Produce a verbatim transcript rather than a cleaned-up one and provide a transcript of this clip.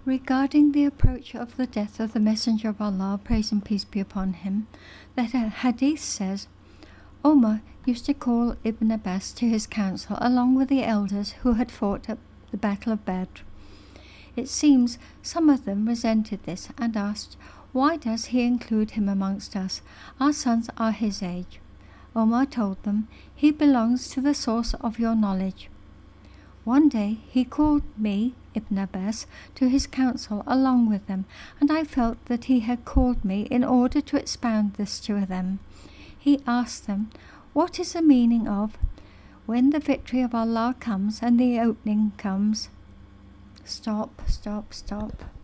Regarding the approach of the death of the Messenger of Allah, praise and peace be upon him, the hadith says, Omar used to call Ibn Abbas to his council along with the elders who had fought at the Battle of Badr. It seems some of them resented this and asked, why does he include him amongst us? Our sons are his age. Omar told them, he belongs to the source of your knowledge. One day he called me, Ibn Abbas, to his council along with them, and I felt that he had called me in order to expound this to them. He asked them, what is the meaning of, when the victory of Allah comes and the opening comes? Stop, stop, stop.